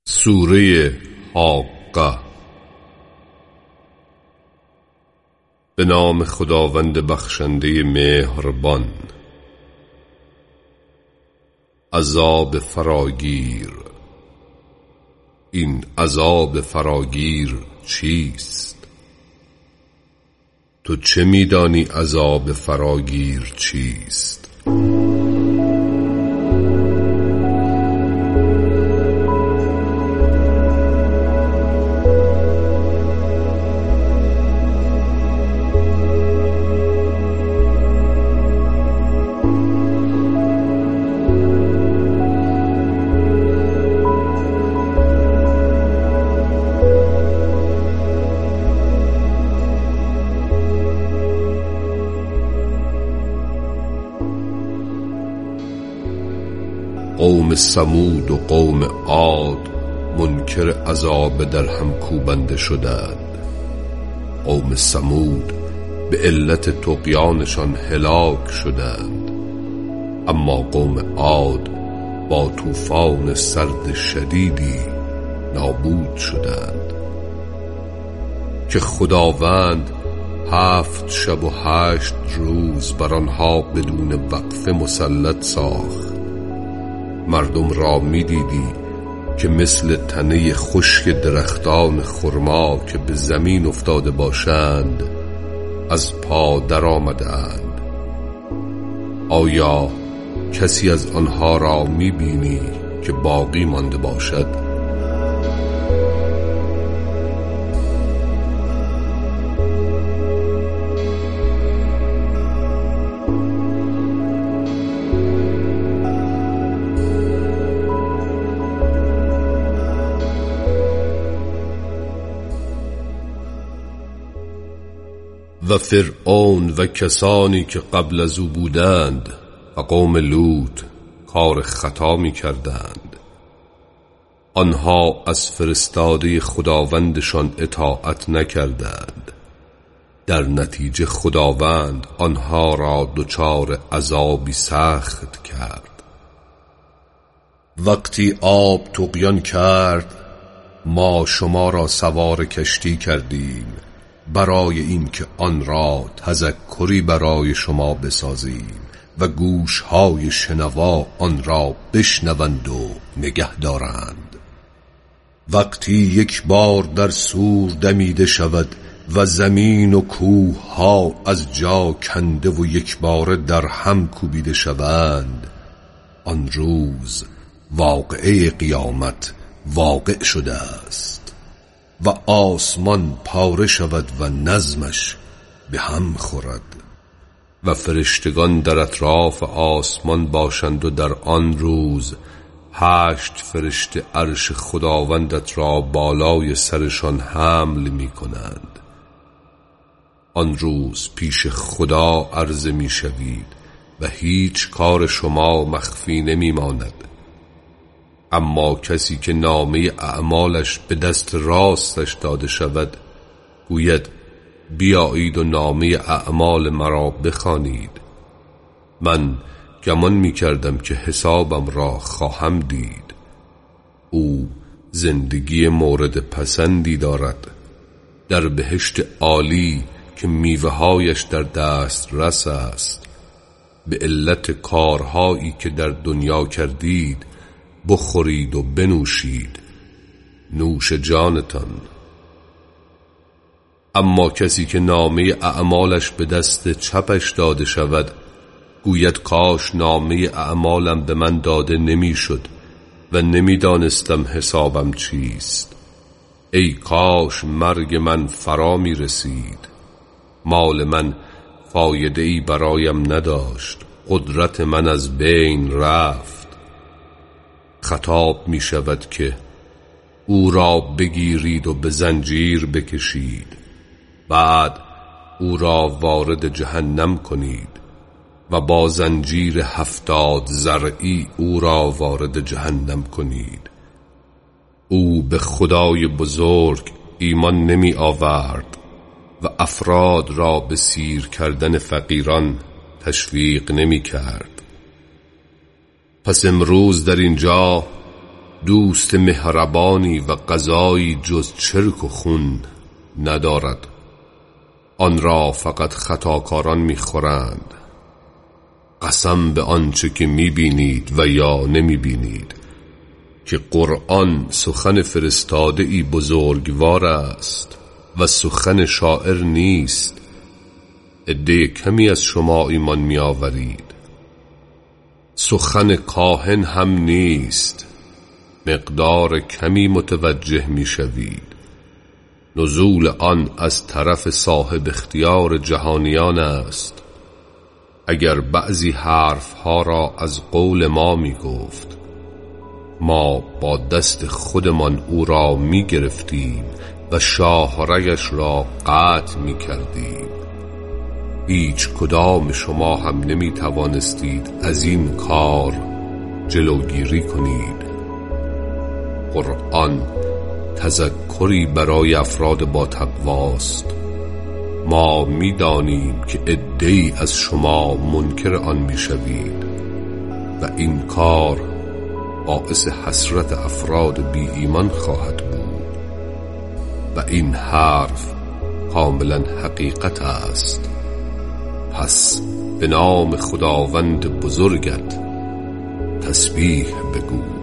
سوره حاقه. به نام خداوند بخشنده مهربان. عذاب فراگیر. این عذاب فراگیر چیست؟ تو چه میدانی عذاب فراگیر چیست؟ قوم ثمود و قوم عاد منکر عذاب در هم کوبنده شدند. قوم ثمود به علت طغیانشان هلاک شدند، اما قوم عاد با طوفان سرد شدیدی نابود شدند که خداوند 7 شب و 8 روز بر آنها بدون وقفه مسلط ساخت. مردم را می‌دیدی که مثل تنه خشک درختان خرما که به زمین افتاده باشند از پا در آمدند. آیا کسی از آنها را می‌بینی که باقی مانده باشد؟ و فرعون و کسانی که قبل از او بودند و قوم لوط کار خطا می کردند. آنها از فرستاده خداوندشان اطاعت نکردند. در نتیجه خداوند آنها را دچار عذابی سخت کرد. وقتی آب طغیان کرد ما شما را سوار کشتی کردیم برای این که آن را تذکری برای شما بسازیم و گوشهای شنوا آن را بشنوند و نگه دارند. وقتی یک بار در سور دمیده شود و زمین و کوه ها از جا کنده و یک بار در هم کوبیده شوند، آن روز واقعه قیامت واقع شده است و آسمان پاره شود و نظمش به هم خورد و فرشتگان در اطراف آسمان باشند و در آن روز 8 فرشته عرش خداوندت را بالای سرشان حمل می کنند. آن روز پیش خدا عرضه می شوید و هیچ کار شما مخفی نمی ماند. اما کسی که نامه اعمالش به دست راستش داده شود گوید بیایید و نامه اعمال مرا بخوانید. من گمان می کردم که حسابم را خواهم دید. او زندگی مورد پسندی دارد در بهشت عالی که میوه‌هایش در دسترس است. به علت کارهایی که در دنیا کردید بخورید و بنوشید، نوش جانتان. اما کسی که نامه اعمالش به دست چپش داده شود گوید کاش نامه اعمالم به من داده نمیشد و نمیدانستم حسابم چیست. ای کاش مرگ من فرا می رسید. مال من فایده ای برایم نداشت. قدرت من از بین رفت. خطاب می شود که او را بگیرید و به زنجیر بکشید، بعد او را وارد جهنم کنید و با زنجیر 70 ضرعی او را وارد جهنم کنید. او به خدای بزرگ ایمان نمی آورد و افراد را به سیر کردن فقیران تشویق نمی کرد. پس امروز در اینجا دوست مهربانی و غذایی جز چرک و خون ندارد. آن را فقط خطاکاران میخورند. قسم به آنچه که میبینید و یا نمیبینید که قرآن سخن فرستاده‌ای بزرگوار است و سخن شاعر نیست. عده کمی از شما ایمان میآورید. سخن کاهن هم نیست، مقدار کمی متوجه میشوید. نزول آن از طرف صاحب اختیار جهانیان است. اگر بعضی حرفها را از قول ما می گفت، ما با دست خودمان او را می گرفتیم و شاهرگش را قطع می کردیم. هیچ کدام شما هم نمی توانستید از این کار جلوگیری کنید. قرآن تذکری برای افراد با تقواست. ما می‌دانیم که عده‌ای از شما منکر آن می‌شوید و این کار باعث حسرت افراد بی ایمان خواهد بود و این حرف کاملا حقیقت است. پس به نام خداوند بزرگت تسبیح بگو.